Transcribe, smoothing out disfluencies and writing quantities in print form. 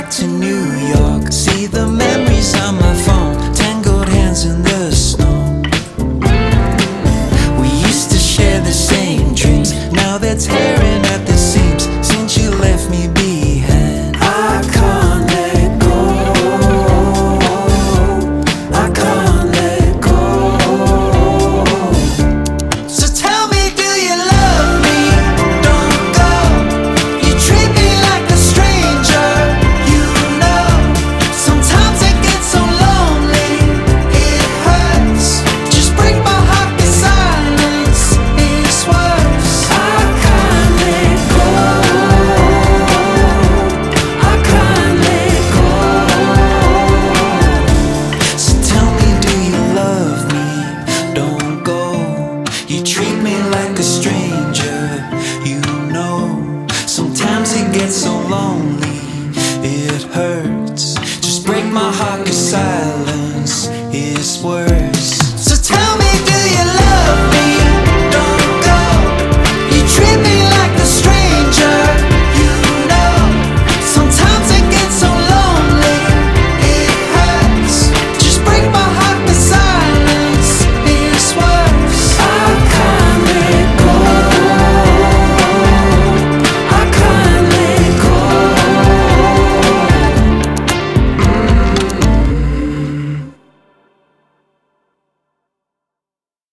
back to New York. See the memories on my phone, tangled hands in the snow. We used to share the same dreams, now they're tearing at the seams since you left me behind. I can't let go, I can't let go. So tell me, do you love me? Don't go. You treat me like a stranger. You know, sometimes it gets so lonely, it hurts. Just break my heart, the silence is worse. I can't let go, I can't let go. So tell me, do you love me? Don't go. You treat me like a stranger. You know, sometimes it gets so lonely, it hurts.